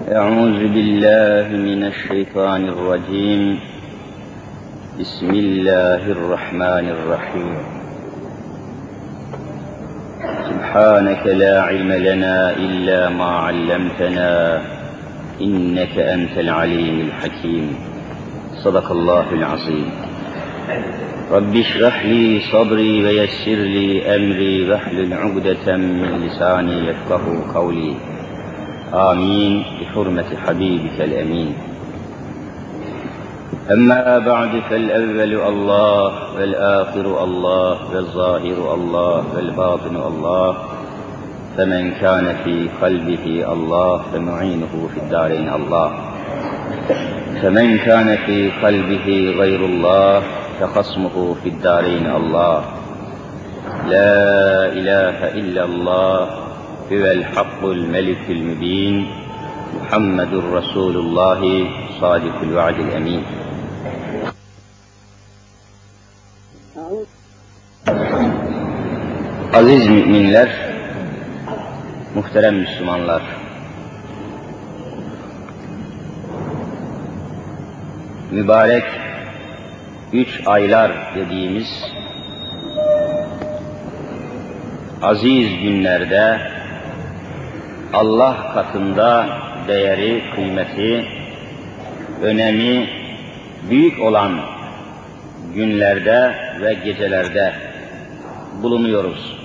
أعوذ بالله من الشيطان الرجيم. بسم الله الرحمن الرحيم. سبحانك لا علم لنا إلا ما علمتنا إنك أنت العليم الحكيم. صدق الله العظيم. رب اشرح لي صدري ويسر لي أمري واحلل عقدة من لساني يفقهوا قولي. آمين بحرمة حبيبك الأمين. أما بعد فالأول الله والآخر الله والظاهر الله والباطن الله، فمن كان في قلبه الله فمعينه في الدارين الله، فمن كان في قلبه غير الله فخصمه في الدارين الله. لا إله إلا الله هو الحق الملك المبين، محمد رسول الله صادق الوعد الأمين. Aziz müminler, muhterem Müslümanlar, mübarek 3 aylar dediğimiz aziz günlerde Allah katında değeri, kıymeti, önemi büyük olan günlerde ve gecelerde bulunuyoruz.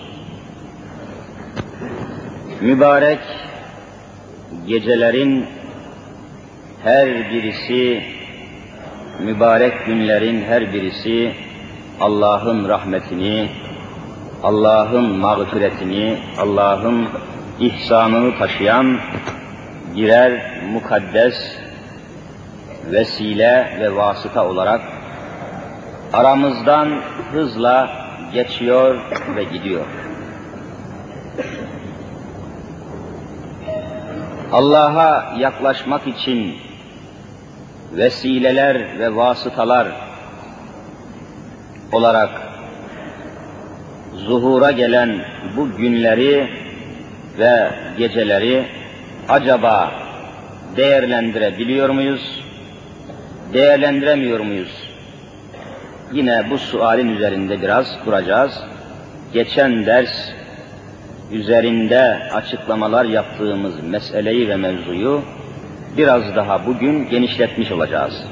Mübarek gecelerin her birisi, mübarek günlerin her birisi Allah'ın rahmetini, Allah'ın mağfiretini, Allah'ın ihsanını taşıyan birer mukaddes vesile ve vasıta olarak aramızdan hızla geçiyor ve gidiyor. Allah'a yaklaşmak için vesileler ve vasıtalar olarak zuhura gelen bu günleri ve geceleri acaba değerlendirebiliyor muyuz, değerlendiremiyor muyuz? Yine bu sualin üzerinde biraz duracağız. Geçen ders üzerinde açıklamalar yaptığımız meseleyi ve mevzuyu biraz daha bugün genişletmiş olacağız.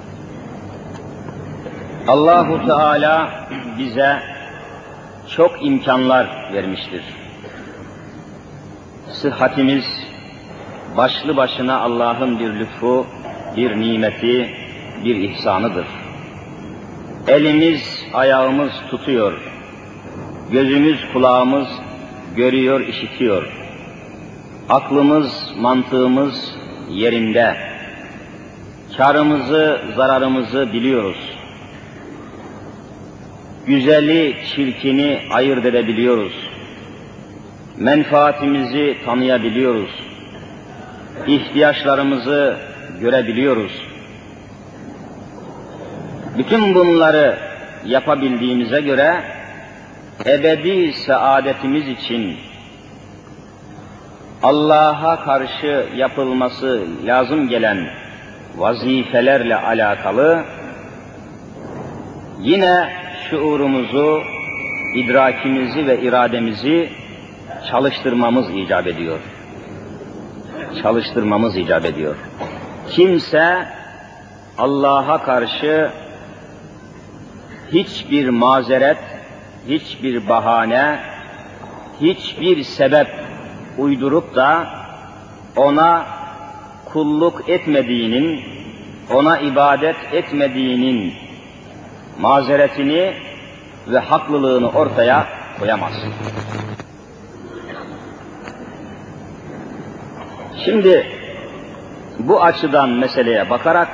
Allahu Teala bize çok imkanlar vermiştir. Sıhhatimiz başlı başına Allah'ın bir lütfu, bir nimeti, bir ihsanıdır. Elimiz, ayağımız tutuyor. Gözümüz, kulağımız görüyor, işitiyor. Aklımız, mantığımız yerinde. Kârımızı, zararımızı biliyoruz. Güzeli, çirkini ayırt edebiliyoruz. Menfaatimizi tanıyabiliyoruz. İhtiyaçlarımızı görebiliyoruz. Bütün bunları yapabildiğimize göre ebedi saadetimiz için Allah'a karşı yapılması lazım gelen vazifelerle alakalı yine şuurumuzu, idrakimizi ve irademizi çalıştırmamız icap ediyor. Çalıştırmamız icap ediyor. Kimse Allah'a karşı hiçbir mazeret, hiçbir bahane, hiçbir sebep uydurup da ona kulluk etmediğinin, ona ibadet etmediğinin mazeretini ve haklılığını ortaya koyamaz. Şimdi bu açıdan meseleye bakarak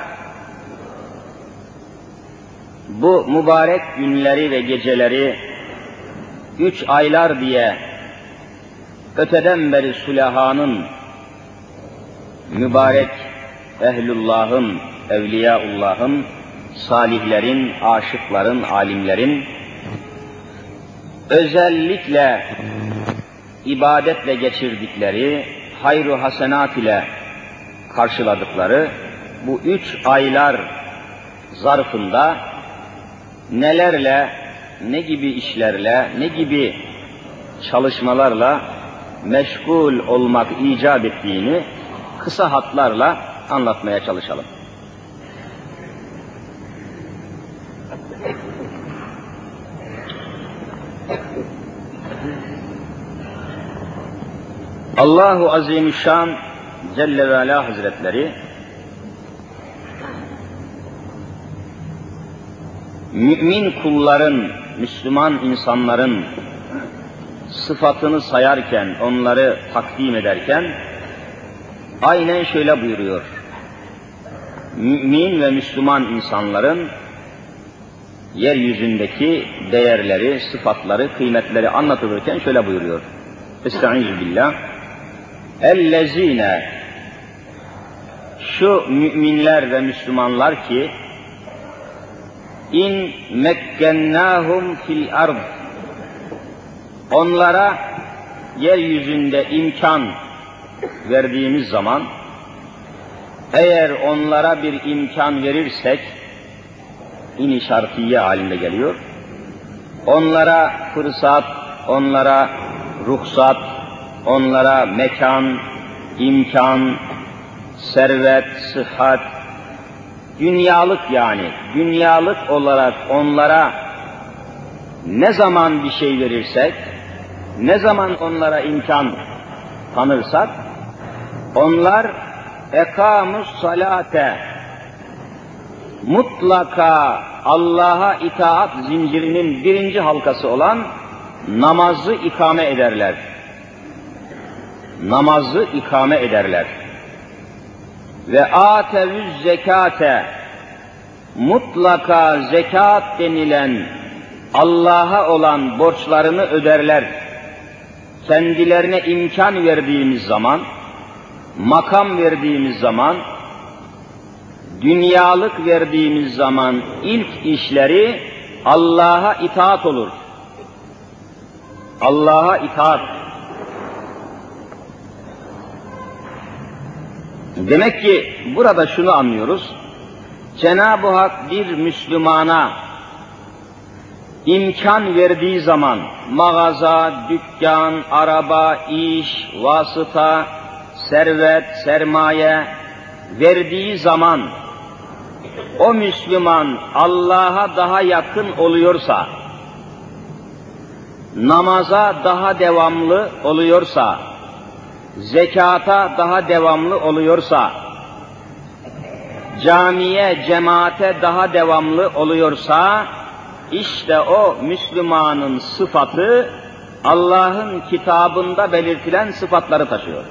bu mübarek günleri ve geceleri 3 aylar diye öteden beri sülahanın, mübarek ehlullahın, evliyaullahın, salihlerin, aşıkların, alimlerin özellikle ibadetle geçirdikleri, hayru hasenat ile karşıladıkları bu 3 aylar zarfında nelerle, ne gibi işlerle, ne gibi çalışmalarla meşgul olmak icap ettiğini kısa hatlarla anlatmaya çalışalım. Allahu Azimüşşan Celle ve Ala Hazretleri mümin kulların, Müslüman insanların sıfatını sayarken, onları takdim ederken aynen şöyle buyuruyor. Mümin ve Müslüman insanların yeryüzündeki değerleri, sıfatları, kıymetleri anlatılırken şöyle buyuruyor. Estaizu billah. Ellezine, şu müminler ve Müslümanlar ki in mekkennahum fil ard, onlara yeryüzünde imkan verdiğimiz zaman, eğer onlara bir imkan verirsek, in-i şartiye halinde geliyor, onlara fırsat, onlara ruhsat, onlara mekan, imkan, servet, sıhhat, dünyalık yani, dünyalık olarak onlara ne zaman bir şey verirsek, ne zaman onlara imkan tanırsak, onlar ekamus salate, mutlaka Allah'a itaat zincirinin birinci halkası olan namazı ikame ederler. Namazı ikame ederler. Ve atevüz zekate, mutlaka zekat denilen Allah'a olan borçlarını öderler. Kendilerine imkan verdiğimiz zaman, makam verdiğimiz zaman, dünyalık verdiğimiz zaman ilk işleri Allah'a itaat olur. Allah'a itaat. Demek ki burada şunu anlıyoruz. Cenab-ı Hak bir Müslümana imkan verdiği zaman, mağaza, dükkan, araba, iş, vasıta, servet, sermaye verdiği zaman, o Müslüman Allah'a daha yakın oluyorsa, namaza daha devamlı oluyorsa, zekata daha devamlı oluyorsa, camiye, cemaate daha devamlı oluyorsa, işte o Müslümanın sıfatı Allah'ın kitabında belirtilen sıfatları taşıyor.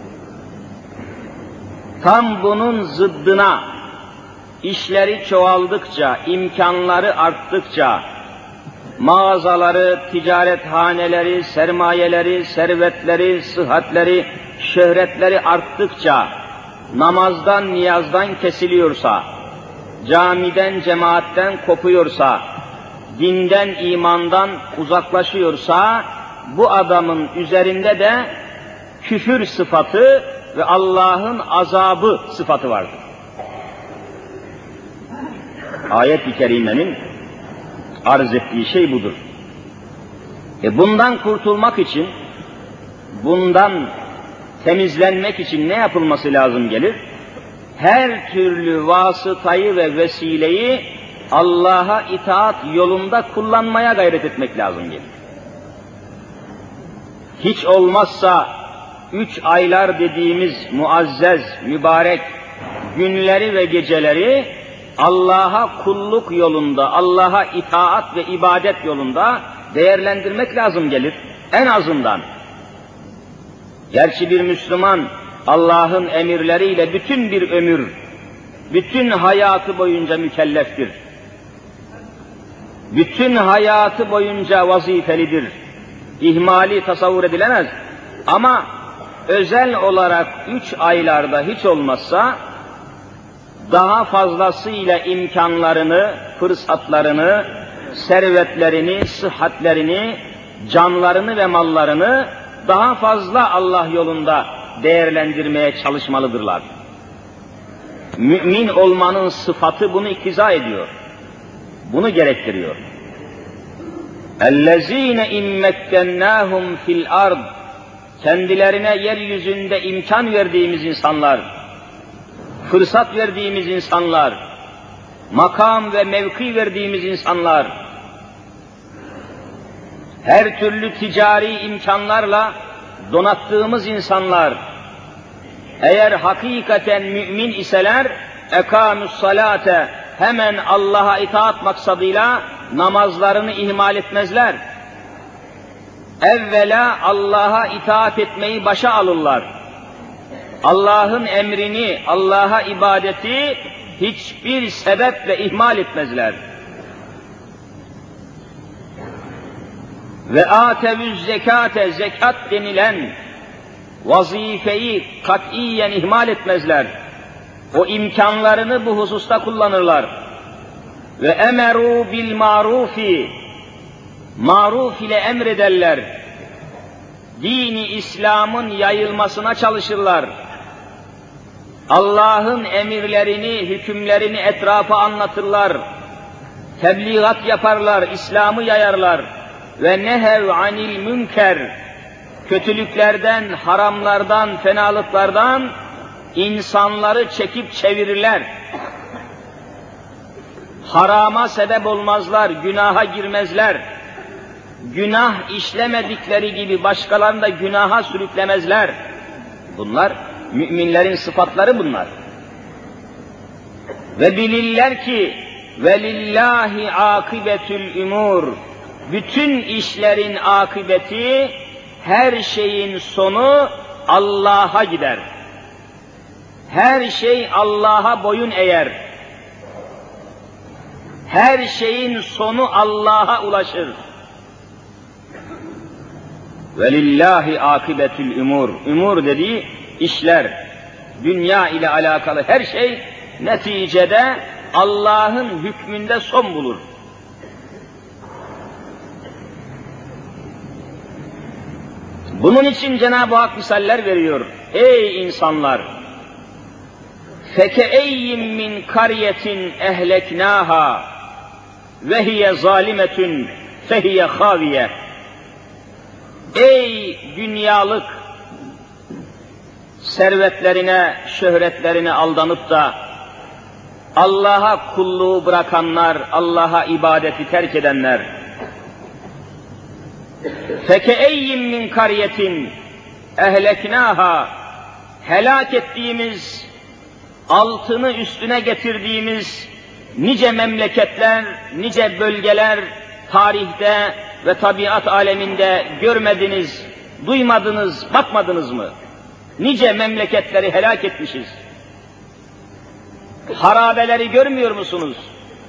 Tam bunun zıddına işleri çoğaldıkça, imkanları arttıkça, mağazaları, ticarethaneleri, sermayeleri, servetleri, sıhhatleri, şöhretleri arttıkça, namazdan, niyazdan kesiliyorsa, camiden, cemaatten kopuyorsa, dinden, imandan uzaklaşıyorsa, bu adamın üzerinde de küfür sıfatı ve Allah'ın azabı sıfatı vardır. Ayet-i kerimenin arz ettiği şey budur. Bundan kurtulmak için, bundan temizlenmek için ne yapılması lazım gelir? Her türlü vasıtayı ve vesileyi Allah'a itaat yolunda kullanmaya gayret etmek lazım gelir. Hiç olmazsa 3 aylar dediğimiz muazzez, mübarek günleri ve geceleri Allah'a kulluk yolunda, Allah'a itaat ve ibadet yolunda değerlendirmek lazım gelir. En azından. Gerçi bir Müslüman Allah'ın emirleriyle bütün bir ömür, bütün hayatı boyunca mükelleftir. Bütün hayatı boyunca vazifelidir. İhmali tasavvur edilemez. Ama özel olarak 3 aylarda hiç olmazsa daha fazlasıyla imkanlarını, fırsatlarını, servetlerini, sıhhatlerini, canlarını ve mallarını daha fazla Allah yolunda değerlendirmeye çalışmalıdırlar. Mümin olmanın sıfatı bunu iktiza ediyor. Bunu gerektiriyor. اَلَّذ۪ينَ اِمَّكَّنَّاهُمْ fil ard. Kendilerine yeryüzünde imkan verdiğimiz insanlar, fırsat verdiğimiz insanlar, makam ve mevki verdiğimiz insanlar, her türlü ticari imkanlarla donattığımız insanlar, eğer hakikaten mümin iseler, ekâmus salâte, hemen Allah'a itaat maksadıyla namazlarını ihmal etmezler. Evvela Allah'a itaat etmeyi başa alırlar. Allah'ın emrini, Allah'a ibadeti hiçbir sebeple ihmal etmezler. Ve âtevüz zekâte, zekat denilen vazifeyi katiyen ihmal etmezler. O imkanlarını bu hususta kullanırlar. Ve emerû bil marufi, maruf ile emrederler. Dini İslam'ın yayılmasına çalışırlar. Allah'ın emirlerini, hükümlerini etrafa anlatırlar. Tebliğat yaparlar, İslam'ı yayarlar. Ve nehev anil münker, kötülüklerden, haramlardan, fenalıklardan insanları çekip çevirirler. Harama sebep olmazlar, günaha girmezler. Günah işlemedikleri gibi başkalarını da günaha sürüklemezler. Bunlar, müminlerin sıfatları bunlar. Ve bilirler ki, velillahi akibetül umur, bütün işlerin akıbeti, her şeyin sonu Allah'a gider. Her şey Allah'a boyun eğer. Her şeyin sonu Allah'a ulaşır. Velillahi akibetül umur. Umur dediği işler, dünya ile alakalı her şey neticede Allah'ın hükmünde son bulur. Bunun için Cenab-ı Hak misaller veriyor. Ey insanlar! فَكَأَيِّمْ مِنْ قَرْيَةٍ اَهْلَكْنَاهَا وَهِيَ ظَالِمَةٌ فَهِيَ خَاوِيَةٌ. Ey dünyalık, servetlerine, şöhretlerine aldanıp da Allah'a kulluğu bırakanlar, Allah'a ibadeti terk edenler. فَكَأَيِّمْ مِنْ قَرْيَةٍ اَهْلَكْنَاهَا, helak ettiğimiz, altını üstüne getirdiğimiz nice memleketler, nice bölgeler tarihte ve tabiat aleminde görmediniz, duymadınız, bakmadınız mı? Nice memleketleri helak etmişiz. Harabeleri görmüyor musunuz?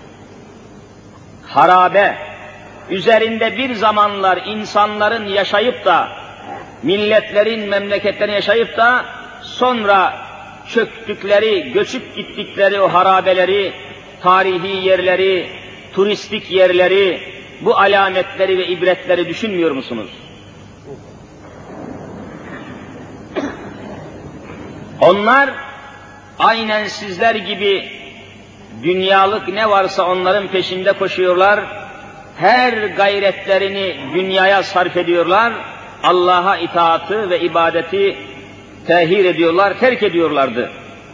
Harabe, üzerinde bir zamanlar insanların yaşayıp da, milletlerin, memleketlerin yaşayıp da, sonra çöktükleri, göçüp gittikleri o harabeleri, tarihi yerleri, turistik yerleri, bu alametleri ve ibretleri düşünmüyor musunuz? Onlar aynen sizler gibi dünyalık ne varsa onların peşinde koşuyorlar, her gayretlerini dünyaya sarf ediyorlar, Allah'a itaatı ve ibadeti tehir ediyorlar, terk ediyorlardı.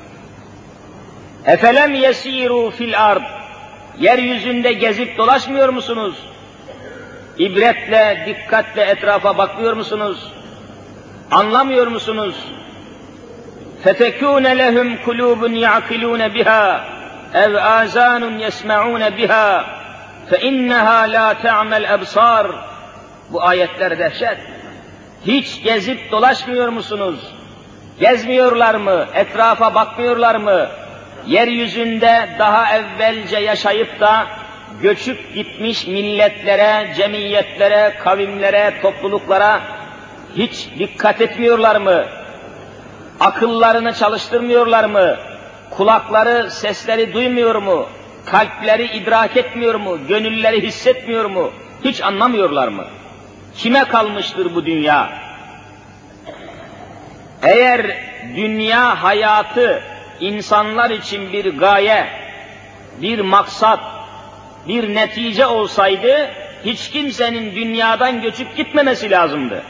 Efelem yesiru fil ard, yeryüzünde gezip dolaşmıyor musunuz? İbretle, dikkatle etrafa bakmıyor musunuz? Anlamıyor musunuz? فَتَكُونَ لَهُمْ قُلُوبٌ يَعْقِلُونَ بِهَا اَوْ آذَانٌ يَسْمَعُونَ بِهَا فَاِنَّهَا لَا تَعْمَ الْأَبْصَارِ. Bu ayetler dehşet. Hiç gezip dolaşmıyor musunuz? Gezmiyorlar mı? Etrafa bakmıyorlar mı? Yeryüzünde daha evvelce yaşayıp da göçüp gitmiş milletlere, cemiyetlere, kavimlere, topluluklara hiç dikkat etmiyorlar mı? Akıllarını çalıştırmıyorlar mı? Kulakları sesleri duymuyor mu? Kalpleri idrak etmiyor mu? Gönülleri hissetmiyor mu? Hiç anlamıyorlar mı? Kime kalmıştır bu dünya? Eğer dünya hayatı insanlar için bir gaye, bir maksat, bir netice olsaydı, hiç kimsenin dünyadan göçüp gitmemesi lazımdı.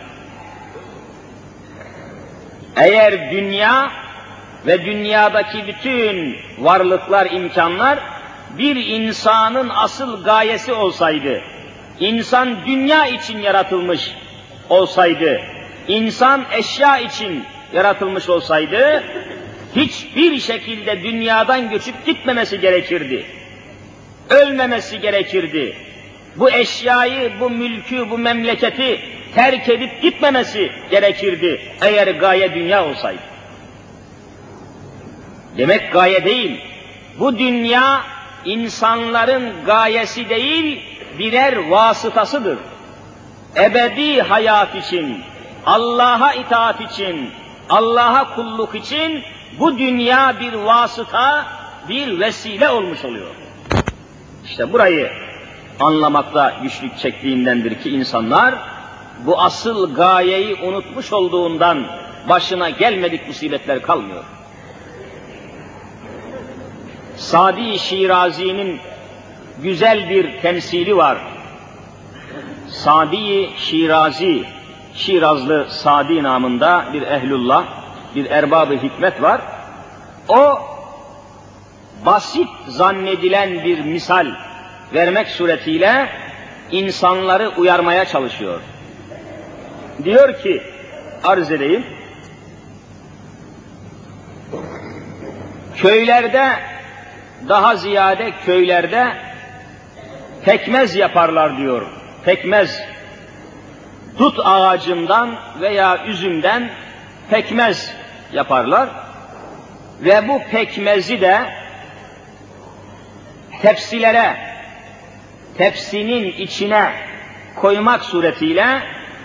Eğer dünya ve dünyadaki bütün varlıklar, imkanlar bir insanın asıl gayesi olsaydı, insan dünya için yaratılmış olsaydı, insan eşya için yaratılmış olsaydı, hiçbir şekilde dünyadan göçüp gitmemesi gerekirdi. Ölmemesi gerekirdi. Bu eşyayı, bu mülkü, bu memleketi terk edip gitmemesi gerekirdi eğer gaye dünya olsaydı. Demek gaye değil, bu dünya insanların gayesi değil, birer vasıtasıdır. Ebedi hayat için, Allah'a itaat için, Allah'a kulluk için bu dünya bir vasıta, bir vesile olmuş oluyor. İşte burayı anlamakta güçlük çektiğindendir ki insanlar bu asıl gayeyi unutmuş olduğundan başına gelmedik musibetler kalmıyor. Sadi Şirazi'nin güzel bir temsili var. Sadi Şirazi, Şirazlı Sadi namında bir ehlullah, bir erbab-ı hikmet var. O basit zannedilen bir misal vermek suretiyle insanları uyarmaya çalışıyor. Diyor ki, arz edeyim, köylerde, daha ziyade köylerde pekmez yaparlar diyor. Pekmez, dut ağacından veya üzümden pekmez yaparlar ve bu pekmezi de tepsilere, tepsinin içine koymak suretiyle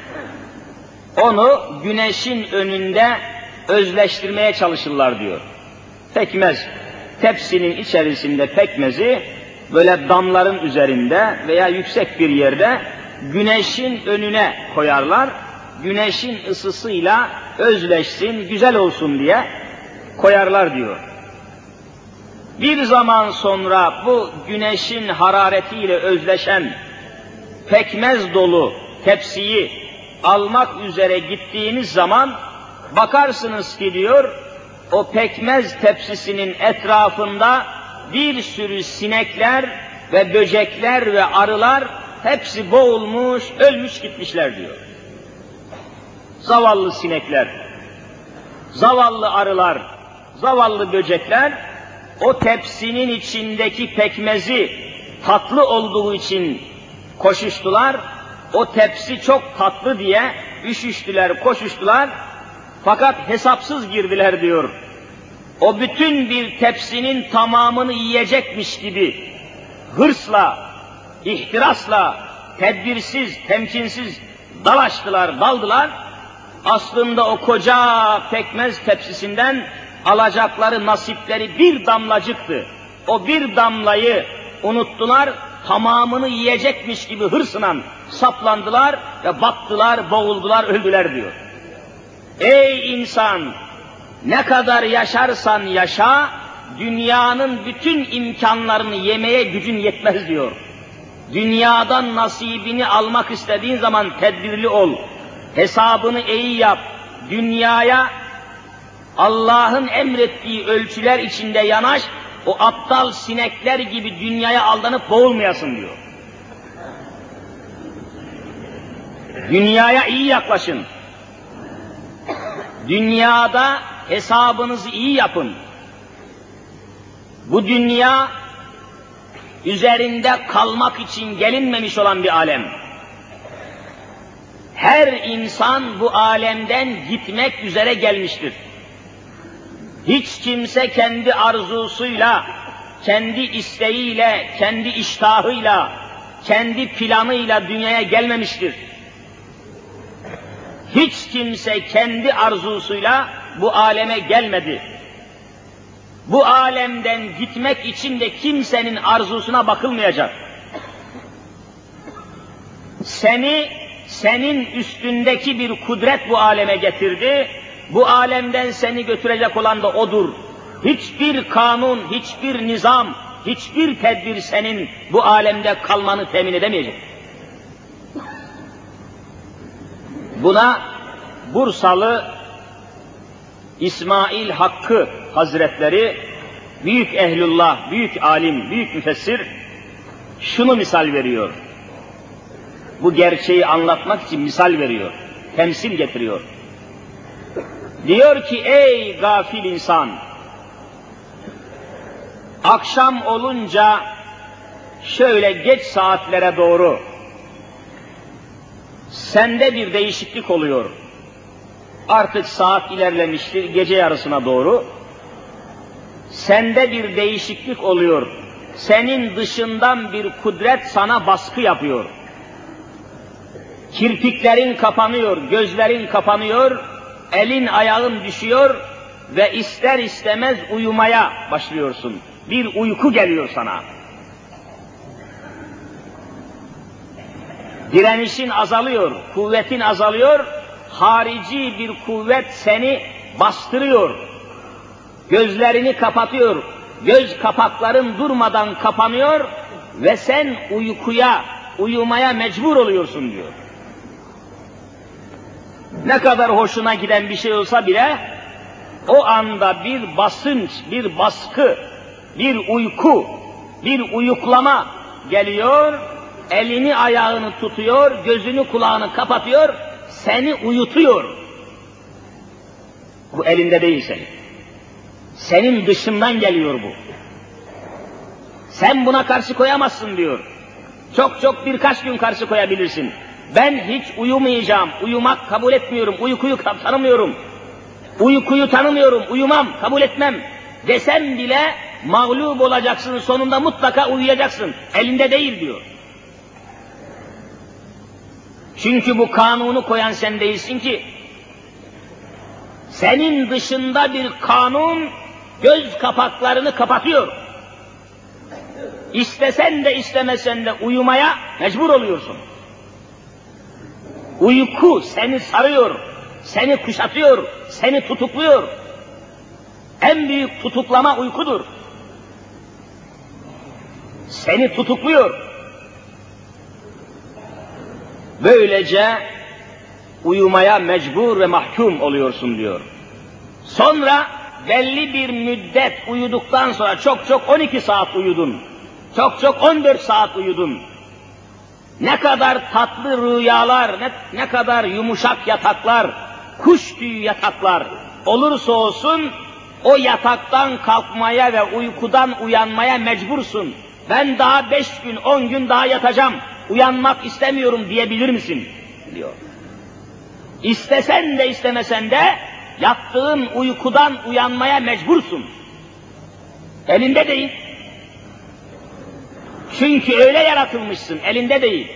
onu güneşin önünde özleştirmeye çalışırlar diyor. Pekmez, tepsinin içerisinde pekmezi böyle damların üzerinde veya yüksek bir yerde güneşin önüne koyarlar. Güneşin ısısıyla özleşsin, güzel olsun diye koyarlar diyor. Bir zaman sonra bu güneşin hararetiyle özleşen pekmez dolu tepsiyi almak üzere gittiğiniz zaman bakarsınız ki diyor, o pekmez tepsisinin etrafında bir sürü sinekler ve böcekler ve arılar hepsi boğulmuş, ölmüş gitmişler diyor. Zavallı sinekler, zavallı arılar, zavallı böcekler o tepsinin içindeki pekmezi tatlı olduğu için koşuştular. O tepsi çok tatlı diye üşüştüler, koşuştular. Fakat hesapsız girdiler diyor. O bütün bir tepsinin tamamını yiyecekmiş gibi hırsla, ihtirasla, tedbirsiz, temkinsiz dalaştılar, daldılar. Aslında o koca pekmez tepsisinden alacakları nasipleri bir damlacıktı. O bir damlayı unuttular, tamamını yiyecekmiş gibi hırsla saplandılar ve battılar, boğuldular, öldüler diyor. Ey insan! Ne kadar yaşarsan yaşa, dünyanın bütün imkanlarını yemeye gücün yetmez diyor. Dünyadan nasibini almak istediğin zaman tedbirli ol. Hesabını iyi yap. Dünyaya Allah'ın emrettiği ölçüler içinde yanaş, o aptal sinekler gibi dünyaya aldanıp boğulmayasın diyor. Dünyaya iyi yaklaşın. Dünyada hesabınızı iyi yapın. Bu dünya üzerinde kalmak için gelinmemiş olan bir alem. Her insan bu alemden gitmek üzere gelmiştir. Hiç kimse kendi arzusuyla, kendi isteğiyle, kendi iştahıyla, kendi planıyla dünyaya gelmemiştir. Hiç kimse kendi arzusuyla bu aleme gelmedi. Bu alemden gitmek için de kimsenin arzusuna bakılmayacak. Senin üstündeki bir kudret bu aleme getirdi. Bu alemden seni götürecek olan da odur. Hiçbir kanun, hiçbir nizam, hiçbir tedbir senin bu alemde kalmanı temin edemeyecek. Buna Bursalı İsmail Hakkı Hazretleri, büyük ehlullah, büyük alim, büyük müfessir şunu misal veriyor. Bu gerçeği anlatmak için misal veriyor, temsil getiriyor. Diyor ki, ey gafil insan, akşam olunca şöyle geç saatlere doğru sende bir değişiklik oluyor. Artık saat ilerlemiştir, gece yarısına doğru. Sende bir değişiklik oluyor. Senin dışından bir kudret sana baskı yapıyor. Kirpiklerin kapanıyor, gözlerin kapanıyor, elin ayağın düşüyor ve ister istemez uyumaya başlıyorsun. Bir uyku geliyor sana. Direnişin azalıyor, kuvvetin azalıyor, harici bir kuvvet seni bastırıyor. Gözlerini kapatıyor, göz kapakların durmadan kapanıyor ve sen uyumaya mecbur oluyorsun diyor. Ne kadar hoşuna giden bir şey olsa bile o anda bir basınç, bir baskı, bir uyku, bir uyuklama geliyor, elini ayağını tutuyor, gözünü kulağını kapatıyor, seni uyutuyor. Bu elinde değil senin. Senin dışından geliyor bu. Sen buna karşı koyamazsın diyor. Çok birkaç gün karşı koyabilirsin. Ben hiç uyumayacağım, uyumak kabul etmiyorum, uykuyu tanımıyorum. Uykuyu tanımıyorum, uyumam, kabul etmem desem bile mağlup olacaksın, sonunda mutlaka uyuyacaksın. Elinde değil diyor. Çünkü bu kanunu koyan sen değilsin ki. Senin dışında bir kanun göz kapaklarını kapatıyor. İstesen de istemesen de uyumaya mecbur oluyorsun. Uyku seni sarıyor, seni kuşatıyor, seni tutukluyor. En büyük tutuklama uykudur. Seni tutukluyor. Böylece uyumaya mecbur ve mahkum oluyorsun diyor. Sonra belli bir müddet uyuduktan sonra çok 12 saat uyudun. Çok 14 saat uyudun. Ne kadar tatlı rüyalar, ne kadar yumuşak yataklar, kuş tüyü yataklar olursa olsun o yataktan kalkmaya ve uykudan uyanmaya mecbursun. Ben daha 5 gün, 10 gün daha yatacağım, uyanmak istemiyorum diyebilir misin? Diyor. İstesen de istemesen de yattığın uykudan uyanmaya mecbursun. Elinde değil. Çünkü öyle yaratılmışsın, elinde değil.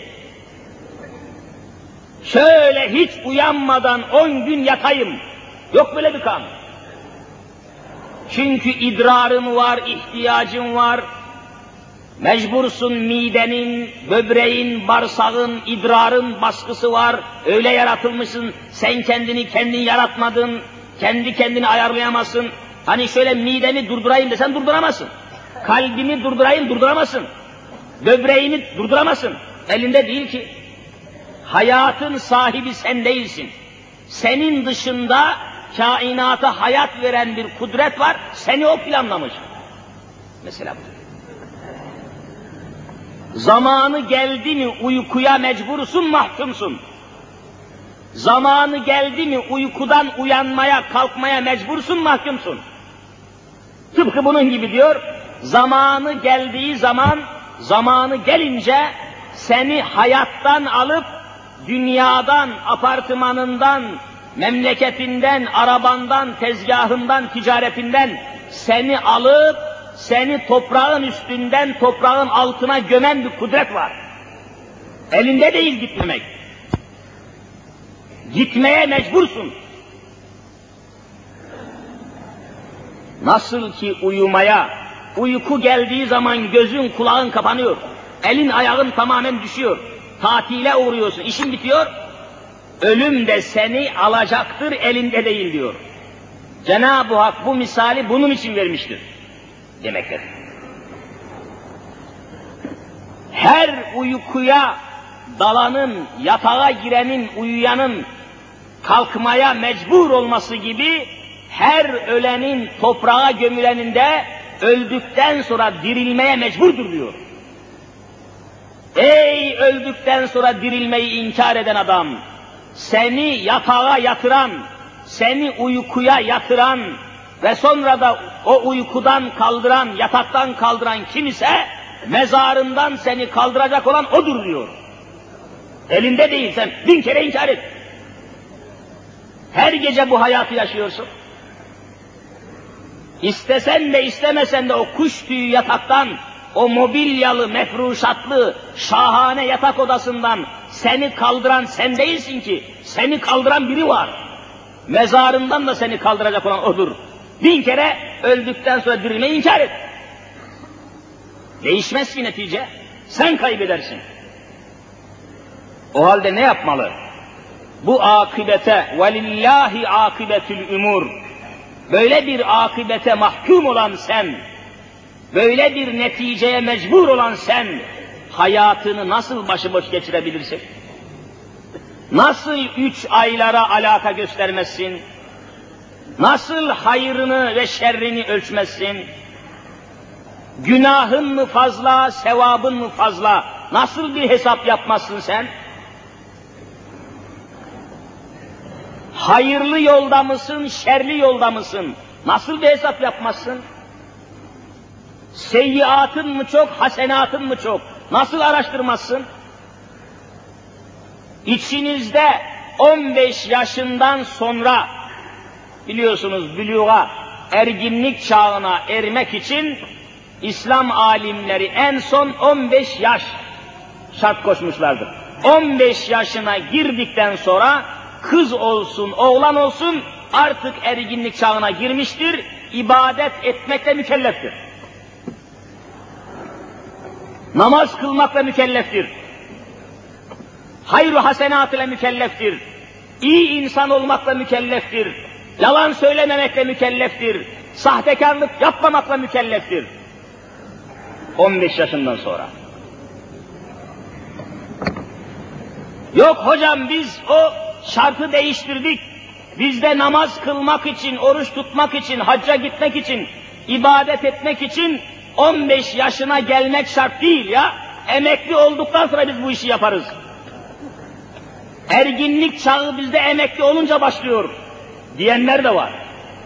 Şöyle hiç uyanmadan 10 gün yatayım. Yok böyle bir kanun. Çünkü idrarın var, ihtiyacın var. Mecbursun, midenin, böbreğin, bağırsağın, idrarın baskısı var. Öyle yaratılmışsın, sen kendini yaratmadın, kendi kendini ayarlayamazsın. Hani şöyle midemi durdurayım desen durduramazsın. Kalbimi durdurayım durduramazsın. Böbreğini durduramazsın. Elinde değil ki. Hayatın sahibi sen değilsin. Senin dışında kainata hayat veren bir kudret var, seni o planlamış. Mesela bu. Zamanı geldi mi uykuya mecbursun, mahkumsun. Zamanı geldi mi uykudan uyanmaya, kalkmaya mecbursun, mahkumsun. Tıpkı bunun gibi diyor, zamanı geldiği zaman, zamanı gelince seni hayattan alıp, dünyadan, apartmanından, memleketinden, arabandan, tezgahından, ticaretinden seni alıp, seni toprağın üstünden toprağın altına gömen bir kudret var. Elinde değil gitmemek. Gitmeye mecbursun. Nasıl ki uyumaya, uyku geldiği zaman gözün kulağın kapanıyor, elin ayağın tamamen düşüyor, tatile uğruyorsun, işin bitiyor, ölüm de seni alacaktır, elinde değil diyor. Cenab-ı Hak bu misali bunun için vermiştir demektir. Her uykuya dalanın, yatağa girenin, uyuyanın kalkmaya mecbur olması gibi her ölenin, toprağa gömülenin de öldükten sonra dirilmeye mecburdur diyor. Ey öldükten sonra dirilmeyi inkar eden adam! Seni yatağa yatıran, seni uykuya yatıran ve sonra da o uykudan kaldıran, yataktan kaldıran kim ise mezarından seni kaldıracak olan odur diyor. Elinde değil, sen 1000 kere inkar et. Her gece bu hayatı yaşıyorsun. İstesen de istemesen de o kuş tüyü yataktan, o mobilyalı, mefruşatlı, şahane yatak odasından seni kaldıran sen değilsin ki, seni kaldıran biri var. Mezarından da seni kaldıracak olan odur. 1000 kere öldükten sonra dirilmeyi inkar et. Değişmez ki netice, sen kaybedersin. O halde ne yapmalı? Bu akibete, velillahi akibetül umur, böyle bir akibete mahkum olan sen, böyle bir neticeye mecbur olan sen, hayatını nasıl başıboş geçirebilirsin? Nasıl 3 aylara alaka göstermezsin? Nasıl hayrını ve şerrini ölçmezsin? Günahın mı fazla, sevabın mı fazla? Nasıl bir hesap yapmazsın sen? Hayırlı yolda mısın, şerli yolda mısın? Nasıl bir hesap yapmazsın? Seyyiatın mı çok, hasenatın mı çok? Nasıl araştırmazsın? İçinizde 15 yaşından sonra, biliyorsunuz bülûğa, erginlik çağına ermek için İslam alimleri en son 15 yaş şart koşmuşlardır. 15 yaşına girdikten sonra kız olsun, oğlan olsun artık erginlik çağına girmiştir, ibadet etmekle mükelleftir. Namaz kılmakla mükelleftir. Hayr-ı hasenat ile mükelleftir. İyi insan olmakla mükelleftir. Yalan söylememekle mükelleftir. Sahtekarlık yapmamakla mükelleftir. 15 yaşından sonra. Yok hocam biz o şartı değiştirdik. Bizde namaz kılmak için, oruç tutmak için, hacca gitmek için, ibadet etmek için 15 yaşına gelmek şart değil ya. Emekli olduktan sonra biz bu işi yaparız. Erginlik çağı bizde emekli olunca başlıyor diyenler de var.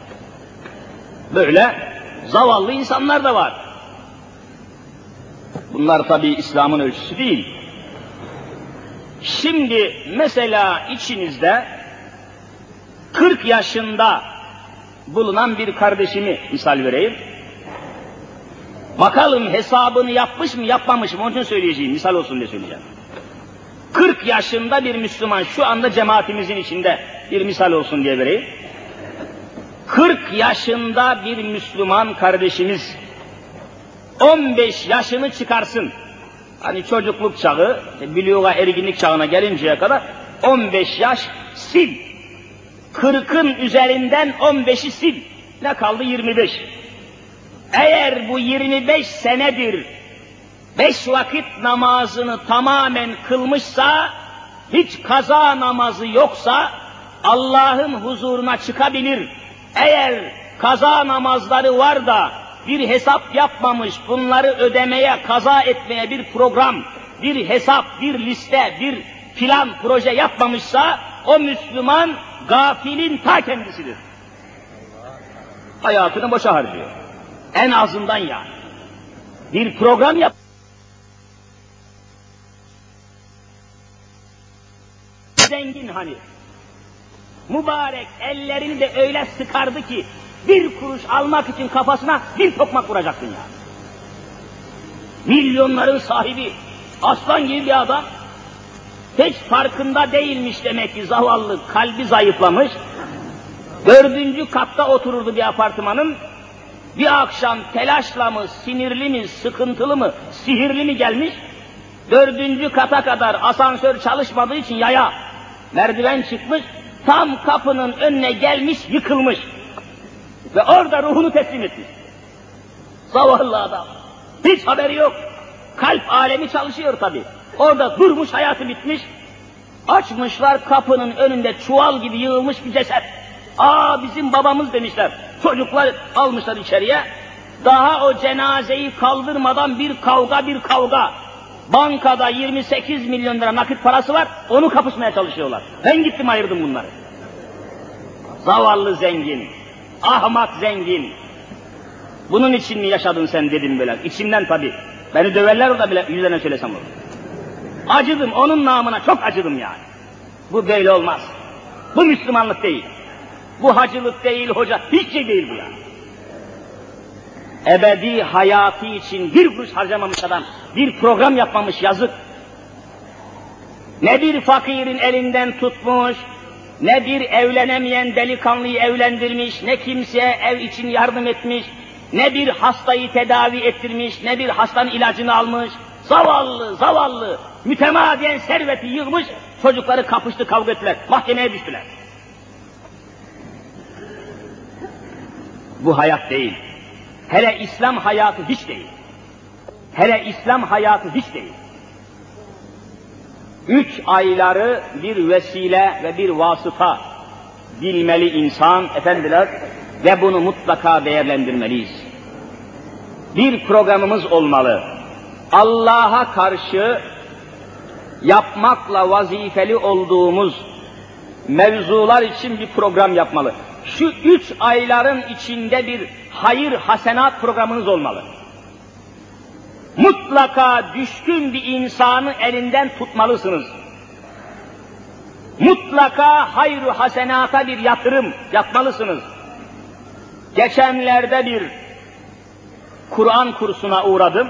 Böyle zavallı insanlar da var. Bunlar tabii İslam'ın ölçüsü değil. Şimdi mesela içinizde 40 yaşında bulunan bir kardeşimi misal vereyim. Bakalım hesabını yapmış mı yapmamış mı, onun için söyleyeceğim, misal olsun diye söyleyeceğim. 40 yaşında bir Müslüman, şu anda cemaatimizin içinde bir misal olsun diye vereyim. 40 yaşında bir Müslüman kardeşimiz 15 yaşını çıkarsın. Hani çocukluk çağı, bülûğa erginlik çağına gelinceye kadar 15 yaş sil. 40'ın üzerinden 15'i sil. Ne kaldı? 25. Eğer bu 25 senedir 5 vakit namazını tamamen kılmışsa, hiç kaza namazı yoksa Allah'ın huzuruna çıkabilir. Eğer kaza namazları var da bir hesap yapmamış, bunları ödemeye, kaza etmeye bir program, bir hesap, bir liste, bir plan, proje yapmamışsa o Müslüman gafilin ta kendisidir. Hayatını boşa harcıyor. En azından yani. Bir program yap. Zengin hani. Mübarek ellerini de öyle sıkardı ki bir kuruş almak için kafasına bir tokmak vuracaktın ya. Milyonların sahibi, aslan gibi bir adam, hiç farkında değilmiş demek ki zavallı, kalbi zayıflamış. 4. katta otururdu bir apartmanın. Bir akşam telaşla mı, sinirli mi, sıkıntılı mı, sihirli mi gelmiş? 4. kata kadar asansör çalışmadığı için yaya merdiven çıkmış, tam kapının önüne gelmiş, yıkılmış. Ve orada ruhunu teslim etmiş. Zavallı adam. Hiç haberi yok. Kalp alemi çalışıyor tabii. Orada durmuş, hayatı bitmiş. Açmışlar kapının önünde çuval gibi yığılmış bir ceset. Aa bizim babamız demişler. Çocuklar almışlar içeriye. Daha o cenazeyi kaldırmadan bir kavga. Bankada 28 milyon lira nakit parası var, onu kapışmaya çalışıyorlar. Ben gittim ayırdım bunları. Zavallı zengin, ahmak zengin. Bunun için mi yaşadın sen dedim böyle. İçimden tabii. Beni döverler orada bile yüzlerine söylesem olur. Acıdım, onun namına çok acıdım yani. Bu böyle olmaz. Bu Müslümanlık değil. Bu hacılık değil, hoca, hiç şey değil bu ya. Ebedi hayatı için bir kuruş harcamamış adam, bir program yapmamış, yazık. Ne bir fakirin elinden tutmuş, ne bir evlenemeyen delikanlıyı evlendirmiş, ne kimseye ev için yardım etmiş, ne bir hastayı tedavi ettirmiş, ne bir hastanın ilacını almış. Zavallı, mütemadiyen serveti yığmış, çocukları kapıştı, kavga ettiler, mahkemeye düştüler. Bu hayat değil. Hele İslam hayatı hiç değil. Üç ayları bir vesile ve bir vasıta bilmeli insan, efendiler, ve bunu mutlaka değerlendirmeliyiz. Bir programımız olmalı. Allah'a karşı yapmakla vazifeli olduğumuz mevzular için bir program yapmalı. Şu 3 ayların içinde bir hayır hasenat programınız olmalı. Mutlaka düşkün bir insanı elinden tutmalısınız. Mutlaka hayır hasenata bir yatırım yapmalısınız. Geçenlerde bir Kur'an kursuna uğradım.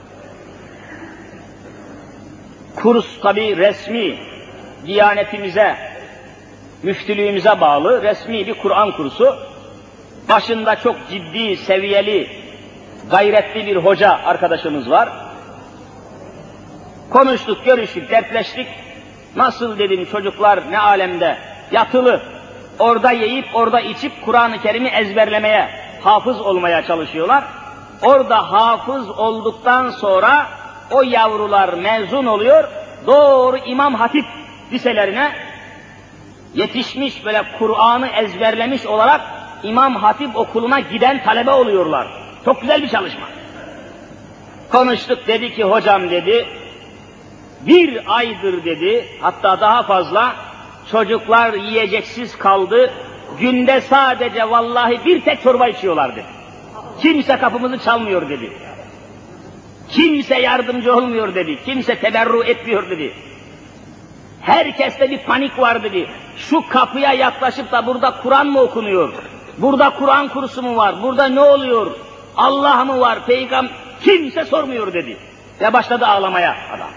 Kurs tabi resmi, diyanetimize, müftülüğümüze bağlı resmi bir Kur'an kursu. Başında çok ciddi, seviyeli, gayretli bir hoca arkadaşımız var. Konuştuk, görüştük, dertleştik. Nasıl dedim, çocuklar ne alemde, yatılı, orada yiyip, orada içip Kur'an-ı Kerim'i ezberlemeye, hafız olmaya çalışıyorlar. Orada hafız olduktan sonra o yavrular mezun oluyor, doğru İmam Hatip liselerine yetişmiş, böyle Kur'an'ı ezberlemiş olarak İmam Hatip okuluna giden talebe oluyorlar. Çok güzel bir çalışma. Konuştuk, dedi ki hocam dedi, 1 aydır dedi, hatta daha fazla, çocuklar yiyeceksiz kaldı, günde sadece vallahi bir tek çorba içiyorlardı. Kimse kapımızı çalmıyor dedi. Kimse yardımcı olmuyor dedi. Kimse teberru etmiyor dedi. Herkeste bir panik var dedi. Şu kapıya yaklaşıp da burada Kur'an mı okunuyor? Burada Kur'an kursu mu var? Burada ne oluyor? Allah mı var? Peygamber? Kimse sormuyor dedi. Ve başladı ağlamaya adam.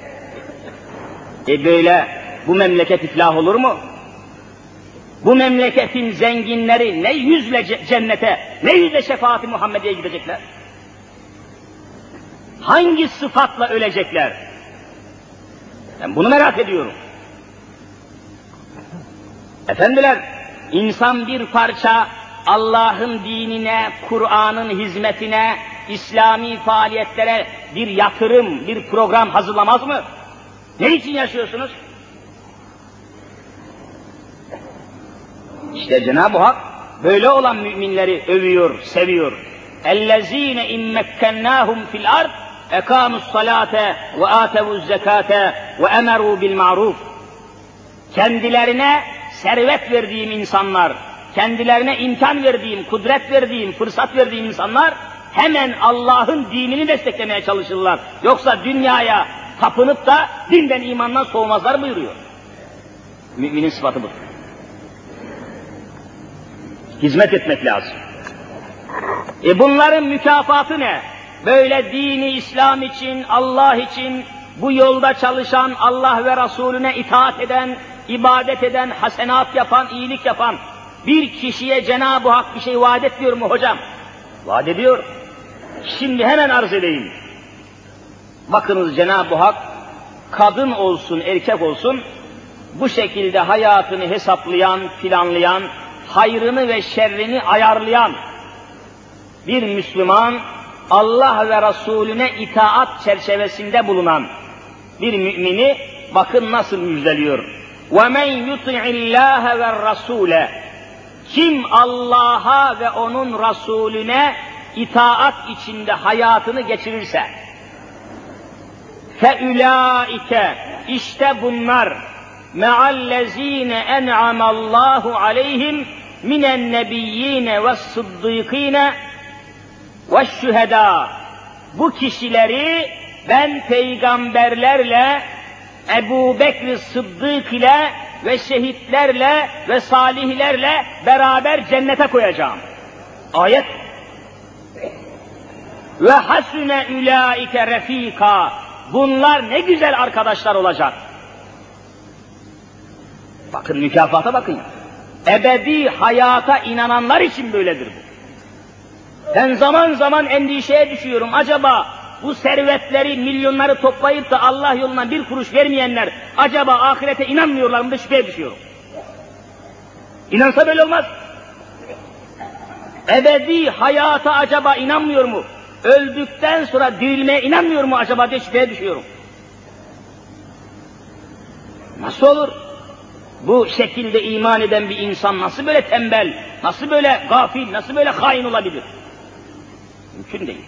Böyle bu memleket iflah olur mu? Bu memleketin zenginleri ne yüzle cennete, ne yüzle şefaat-i Muhammediye'ye gidecekler? Hangi sıfatla ölecekler? Ben bunu merak ediyorum. Efendiler, insan bir parça Allah'ın dinine, Kur'an'ın hizmetine, İslami faaliyetlere bir yatırım, bir program hazırlamaz mı? Ne için yaşıyorsunuz? İşte Cenab-ı Hak böyle olan müminleri övüyor, seviyor. اَلَّذ۪ينَ اِنْ مَكَّنَّاهُمْ فِي الْاَرْضِ اَقَامُوا الصَّلَاةَ وَآتَوُوا الزَّكَاةَ وَاَمَرُوا بِالْمَعْرُوفِ. Kendilerine servet verdiğim insanlar, kendilerine imkan verdiğim, kudret verdiğim, fırsat verdiğim insanlar hemen Allah'ın dinini desteklemeye çalışırlar. Yoksa dünyaya tapınıp da dinden imandan soğumazlar buyuruyor. Müminin sıfatı bu. Hizmet etmek lazım. Bunların mükafatı ne? Böyle dini İslam için, Allah için bu yolda çalışan, Allah ve Resulüne itaat eden, ibadet eden, hasenat yapan, iyilik yapan bir kişiye Cenab-ı Hak bir şey vaat etmiyor mu hocam? Vaat ediyor. Şimdi hemen arz edeyim. Bakınız Cenab-ı Hak kadın olsun, erkek olsun bu şekilde hayatını hesaplayan, planlayan, hayrını ve şerrini ayarlayan bir Müslüman, Allah ve Resulüne itaat çerçevesinde bulunan bir mümini bakın nasıl müjdeliyor. وَمَنْ يُطِعِ اللّٰهَ وَالرَّسُولَ Kim Allah'a ve onun Resulüne itaat içinde hayatını geçirirse, فَاُولَٰئِكَ işte bunlar مَعَ الَّذ۪ينَ اَنْعَمَ اللّٰهُ عَلَيْهِمْ مِنَ النَّبِيِّينَ وَالصِّدِّيقِينَ وَالشُّهَدَاءِ Bu kişileri ben peygamberlerle, Ebu Bekr Sıddık ile ve şehitlerle ve salihlerle beraber cennete koyacağım. Ayet. Ve hasune ulaike refika. Bunlar ne güzel arkadaşlar olacak. Bakın mükafata bakın. Ebedi hayata inananlar için böyledir bu. Ben zaman zaman endişeye düşüyorum. Acaba bu servetleri, milyonları toplayıp da Allah yoluna bir kuruş vermeyenler acaba ahirete inanmıyorlar mı da şüpheye düşüyorum. İnansa böyle olmaz. Ebedi hayata acaba inanmıyor mu? Öldükten sonra dirilmeye inanmıyor mu acaba diye şüpheye düşüyorum. Nasıl olur? Bu şekilde iman eden bir insan nasıl böyle tembel, nasıl böyle gafil, nasıl böyle hain olabilir? Mümkün değil.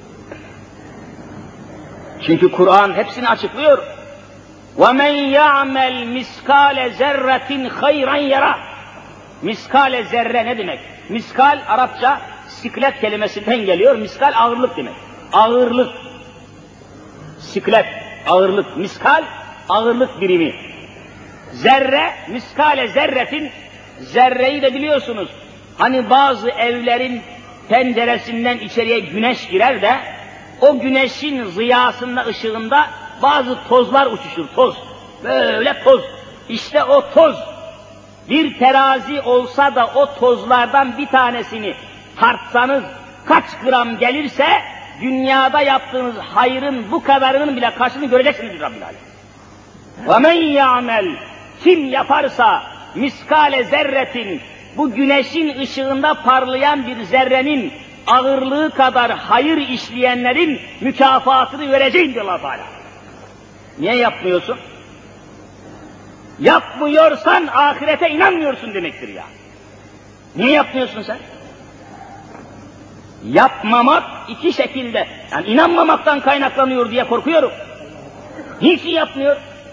Çünkü Kur'an hepsini açıklıyor. وَمَنْ يَعْمَلْ مِسْكَالَ زَرَّةٍ خَيْرًا يَرَى Miskale zerre ne demek? Miskal Arapça siklet kelimesinden geliyor. Miskal ağırlık demek. Ağırlık. Siklet, ağırlık. Miskal, ağırlık birimi. Zerre, miskale zerretin, zerreyi de biliyorsunuz. Hani bazı evlerin penceresinden içeriye güneş girer de, o güneşin ziyasında, ışığında bazı tozlar uçuşur, toz. Böyle toz. İşte o toz, bir terazi olsa da o tozlardan bir tanesini tartsanız kaç gram gelirse, dünyada yaptığınız hayrın bu kadarının bile karşılığını göreceksiniz Rabbil Alem. وَمَنْ يَعْمَلْ Kim yaparsa miskale zerretin, bu güneşin ışığında parlayan bir zerrenin ağırlığı kadar hayır işleyenlerin mükafatını vereceğim diyor Allah Teala. Niye yapmıyorsun? Yapmıyorsan ahirete inanmıyorsun demektir ya. Niye yapmıyorsun sen? Yapmamak iki şekilde, yani inanmamaktan kaynaklanıyor diye korkuyorum. Niçin yapmıyor?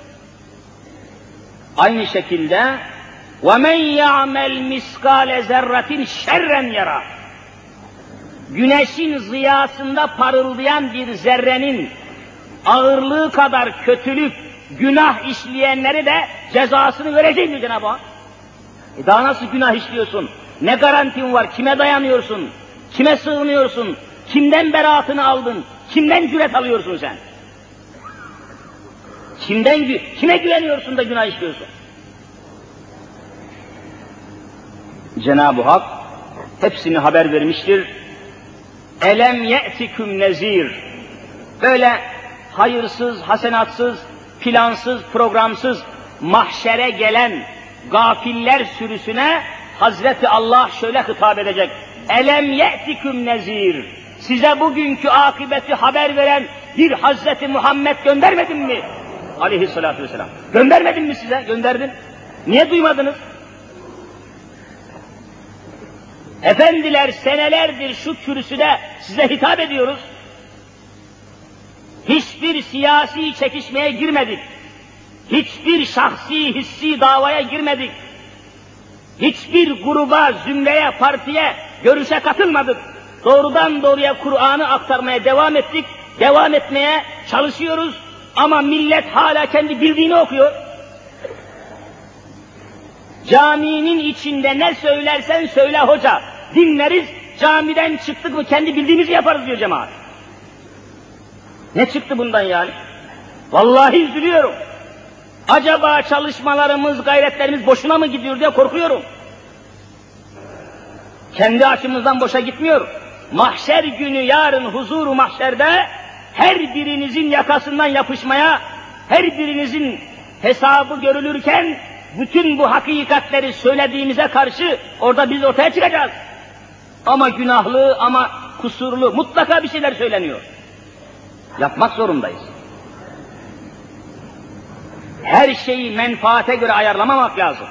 Aynı şekilde وَمَنْ يَعْمَلْ مِسْقَالَ زَرَّةٍ شَرًّا يَرَى Güneşin ziyasında parıldayan bir zerrenin ağırlığı kadar kötülük, günah işleyenleri de cezasını vereceğim diyor Cenab-ı Hak. Daha nasıl günah işliyorsun? Ne garantin var? Kime dayanıyorsun? Kime sığınıyorsun? Kimden beraatını aldın? Kimden cüret alıyorsun sen? Kime güveniyorsun da günah işliyorsun? Cenab-ı Hak hepsini haber vermiştir. Elem ye'tiküm nezir. Böyle hayırsız, hasenatsız, plansız, programsız mahşere gelen gafiller sürüsüne Hazreti Allah şöyle hitap edecek. Elem ye'tiküm nezir. Size bugünkü akıbeti haber veren bir Hazreti Muhammed göndermedim mi? Aleyhissalatü vesselam. Göndermedim mi size? Gönderdim. Niye duymadınız? Efendiler, senelerdir şu kürsüde size hitap ediyoruz. Hiçbir siyasi çekişmeye girmedik. Hiçbir şahsi, hissi davaya girmedik. Hiçbir gruba, zümreye, partiye, görüşe katılmadık. Doğrudan doğruya Kur'an'ı aktarmaya devam ettik. Devam etmeye çalışıyoruz. Ama millet hala kendi bildiğini okuyor. Caminin içinde ne söylersen söyle hoca, dinleriz, camiden çıktık mı kendi bildiğimizi yaparız diyor cemaat. Ne çıktı bundan yani? Vallahi üzülüyorum. Acaba çalışmalarımız, gayretlerimiz boşuna mı gidiyor diye korkuyorum. Kendi açımızdan boşa gitmiyor. Mahşer günü yarın huzuru mahşerde her birinizin yakasından yapışmaya, her birinizin hesabı görülürken bütün bu hakikatleri söylediğimize karşı orada biz ortaya çıkacağız. Ama günahlı, ama kusurlu, mutlaka bir şeyler söyleniyor. Yapmak zorundayız. Her şeyi menfaate göre ayarlamamak lazım.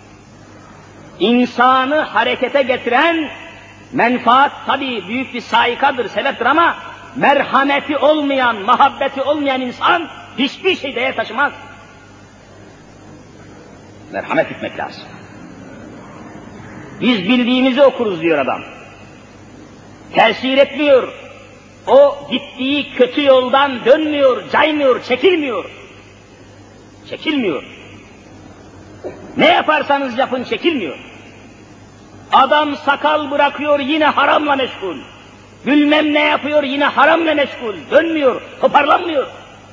İnsanı harekete getiren menfaat tabii büyük bir saikadır, sebeptir ama merhameti olmayan, muhabbeti olmayan insan hiçbir şey değer taşımaz. Merhamet etmek lazım. Biz bildiğimizi okuruz diyor adam. Tesir etmiyor. O gittiği kötü yoldan dönmüyor, caymıyor, çekilmiyor. Çekilmiyor. Ne yaparsanız yapın çekilmiyor. Adam sakal bırakıyor yine haramla meşgul. Bilmem ne yapıyor yine haramla meşgul. Dönmüyor, toparlanmıyor.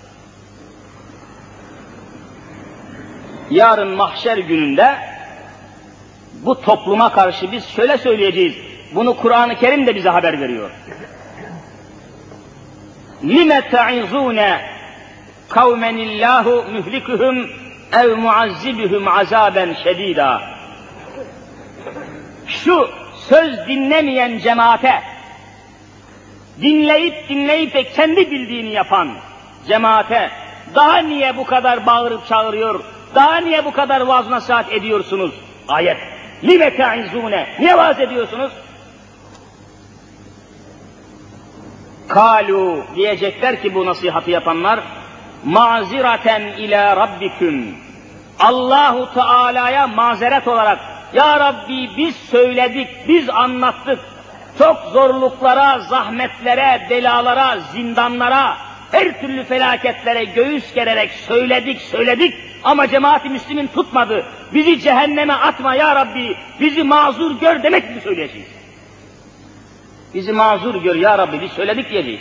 Yarın mahşer gününde bu topluma karşı biz şöyle söyleyeceğiz. Bunu Kur'an-ı Kerim de bize haber veriyor. لِمَ تَعِظُونَ قَوْمًا اللّٰهُ مُهْلِكُهُمْ اَوْ مُعَذِّبُهُمْ عَذَابًا شَد۪يدًا. Şu söz dinlemeyen cemaate, dinleyip de kendi bildiğini yapan cemaate, daha niye bu kadar bağırıp çağırıyor, daha niye bu kadar vaaz nasihat ediyorsunuz? Ayet. لِمَ تَعِظُونَ. Niye vaaz ediyorsunuz? Kalu, diyecekler ki bu nasihatı yapanlar, maziraten ila rabbiküm. Allahu Teala'ya mazeret olarak, ya Rabbi biz söyledik, biz anlattık. Çok zorluklara, zahmetlere, belalara, zindanlara, her türlü felaketlere göğüs gererek söyledik ama cemaat-i Müslümin tutmadı. Bizi cehenneme atma ya Rabbi, bizi mazur gör demek mi söyleyeceğiz? Bizi mazur gör ya Rabbi, biz söyledik diyeceğiz.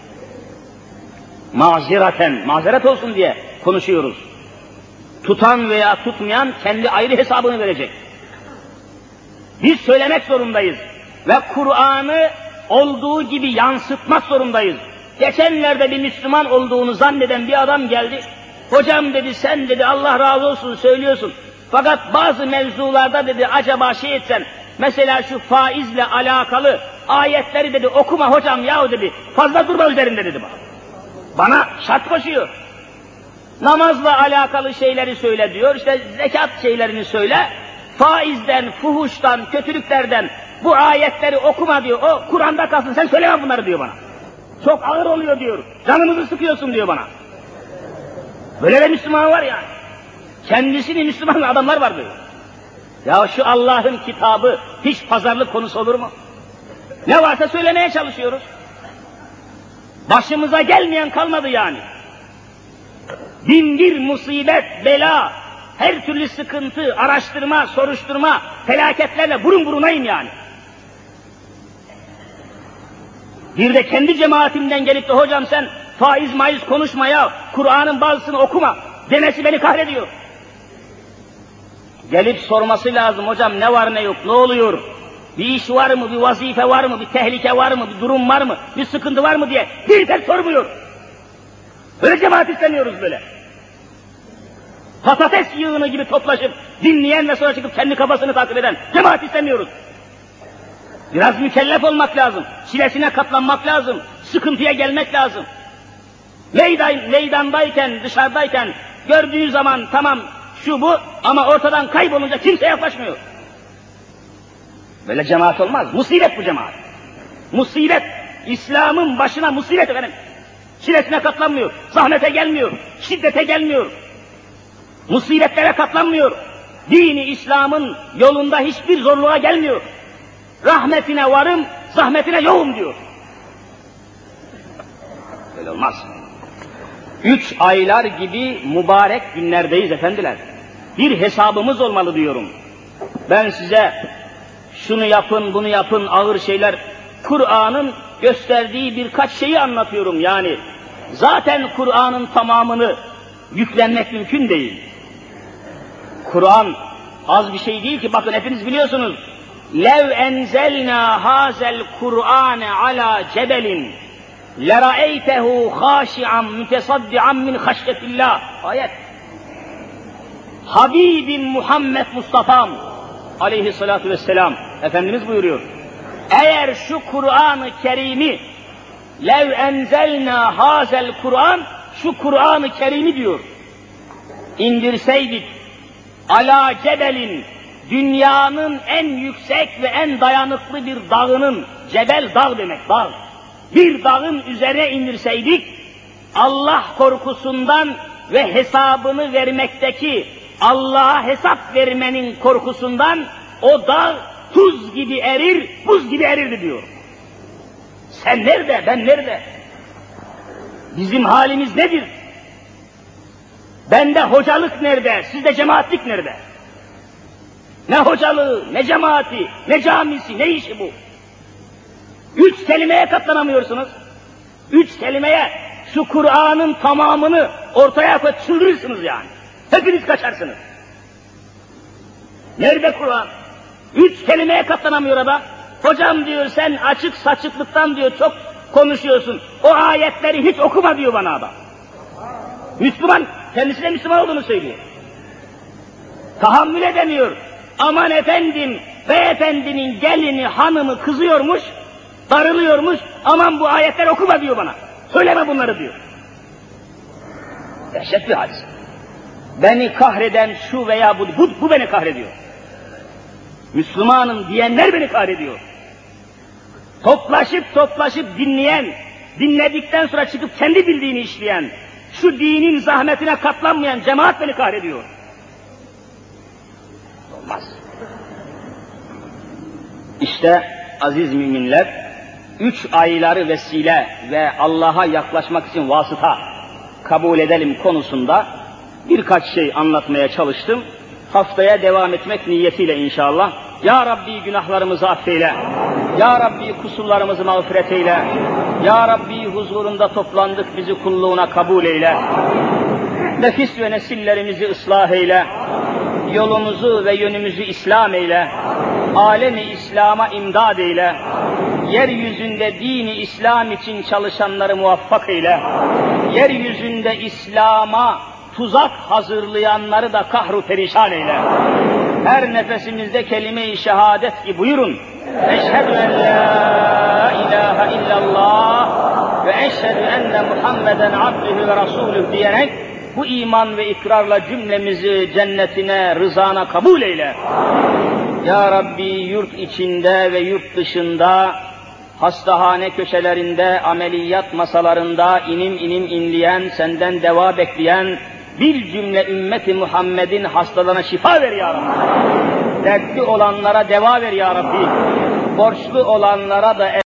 Maziraten, mazeret olsun diye konuşuyoruz. Tutan veya tutmayan kendi ayrı hesabını verecek. Biz söylemek zorundayız ve Kur'an'ı olduğu gibi yansıtmak zorundayız. Geçenlerde bir Müslüman olduğunu zanneden bir adam geldi. Hocam dedi, sen dedi Allah razı olsun söylüyorsun. Fakat bazı mevzularda dedi acaba şey etsen, mesela şu faizle alakalı ayetleri dedi okuma hocam yahu dedi, fazla durma üzerinde dedi bana. Bana şart koşuyor. Namazla alakalı şeyleri söyle diyor, işte zekat şeylerini söyle, faizden, fuhuştan, kötülüklerden bu ayetleri okuma diyor, o Kur'an'da kalsın sen söyleme bunları diyor bana. Çok ağır oluyor diyor, canımızı sıkıyorsun diyor bana. Böyle de Müslüman var yani. Kendisini Müslüman adamlar var diyor. Ya şu Allah'ın kitabı hiç pazarlık konusu olur mu? Ne varsa söylemeye çalışıyoruz. Başımıza gelmeyen kalmadı yani. Bin bir musibet, bela, her türlü sıkıntı, araştırma, soruşturma, felaketlerle burun burunayım yani. Bir de kendi cemaatimden gelip de hocam sen faiz maiz konuşma ya, Kur'an'ın bazısını okuma demesi beni kahrediyor. Gelip sorması lazım, hocam ne var ne yok, ne oluyor, bir iş var mı, bir vazife var mı, bir tehlike var mı, bir durum var mı, bir sıkıntı var mı diye bir tek sormuyor. Böyle cemaat istemiyoruz böyle. Patates yığını gibi toplaşıp dinleyen ve sonra çıkıp kendi kafasını takip eden cemaat istemiyoruz. Biraz mükellef olmak lazım, çilesine katlanmak lazım, sıkıntıya gelmek lazım. Meydandayken, dışarıdayken gördüğü zaman tamam şu bu ama ortadan kaybolunca kimse yaklaşmıyor. Böyle cemaat olmaz, musibet bu cemaat. Musibet, İslam'ın başına musibet efendim. Çilesine katlanmıyor, zahmete gelmiyor, şiddete gelmiyor. Musibetlere katlanmıyor. Dini İslam'ın yolunda hiçbir zorluğa gelmiyor. Rahmetine varım, zahmetine yoğum diyor. Böyle olmaz. 3 aylar gibi mübarek günlerdeyiz efendiler. Bir hesabımız olmalı diyorum. Ben size şunu yapın, bunu yapın, ağır şeyler, Kur'an'ın gösterdiği birkaç şeyi anlatıyorum yani. Zaten Kur'an'ın tamamını yüklenmek mümkün değil. Kur'an az bir şey değil ki, bakın hepiniz biliyorsunuz. لَوْ اَنْزَلْنَا هَذَا الْقُرْآنَ عَلَى جَبَلٍ لَرَأَيْتَهُ خَاشِعًا مُتَصَدِّعًا مِنْ خَشْيَةِ اللّٰهِ. Ayet. Habibim Muhammed Mustafa'm aleyhissalatu vesselam Efendimiz buyuruyor. Eğer şu Kur'an-ı Kerim'i lev enzelna hazel Kur'an, şu Kur'an-ı Kerim'i diyor, indirseydik ala cebelin, dünyanın en yüksek ve en dayanıklı bir dağının, cebel dağ demek, dağ, bir dağın üzerine indirseydik, Allah korkusundan ve hesabını vermekteki, Allah'a hesap vermenin korkusundan o dağ tuz gibi erir, buz gibi erirdi diyor. Sen nerede, ben nerede? Bizim halimiz nedir? Bende hocalık nerede, sizde cemaatlik nerede? Ne hocalığı, ne cemaati, ne camisi, ne işi bu? 3 kelimeye katlanamıyorsunuz. 3 kelimeye şu Kur'an'ın tamamını ortaya koyup çıldırırsınız yani. Hepiniz kaçarsınız. Nerede Kur'an? 3 kelimeye katlanamıyor adam. Hocam diyor, sen açık saçıklıktan diyor çok konuşuyorsun. O ayetleri hiç okuma diyor bana adam. Müslüman, kendisine Müslüman olduğunu söylüyor. Tahammül edemiyor. Aman efendim, beyefendinin gelini, hanımı kızıyormuş, darılıyormuş, aman bu ayetleri okuma diyor bana. Söyleme bunları diyor. Dehşet bir hadis. Beni kahreden şu veya bu beni kahrediyor. Müslümanım diyenler beni kahrediyor. Toplaşıp dinleyen, dinledikten sonra çıkıp kendi bildiğini işleyen, şu dinin zahmetine katlanmayan cemaat beni kahrediyor. Olmaz. İşte aziz müminler, 3 ayları vesile ve Allah'a yaklaşmak için vasıta kabul edelim konusunda birkaç şey anlatmaya çalıştım. Haftaya devam etmek niyetiyle inşallah. Ya Rabbi günahlarımızı affeyle. Ya Rabbi kusurlarımızı mağfiret eyle. Ya Rabbi huzurunda toplandık, bizi kulluğuna kabul eyle. Nefis ve nesillerimizi ıslah eyle. Yolumuzu ve yönümüzü İslam eyle. Alemi İslam'a imdad eyle. Yeryüzünde dini İslam için çalışanları muvaffak eyle. Yeryüzünde İslam'a tuzak hazırlayanları da kahru perişan eyle. Her nefesimizde kelime-i şehadet ki buyurun. Eşhedü en la ilahe illallah ve eşhedü enne Muhammeden abdühü ve rasulüh diyerek bu iman ve ikrarla cümlemizi cennetine, rızana kabul eyle. Ya Rabbi yurt içinde ve yurt dışında, hastahane köşelerinde, ameliyat masalarında inim inim inleyen, senden deva bekleyen bir cümle ümmeti Muhammed'in hastalarına şifa ver ya Rabbi. Dertli olanlara deva ver ya Rabbi. Borçlu olanlara da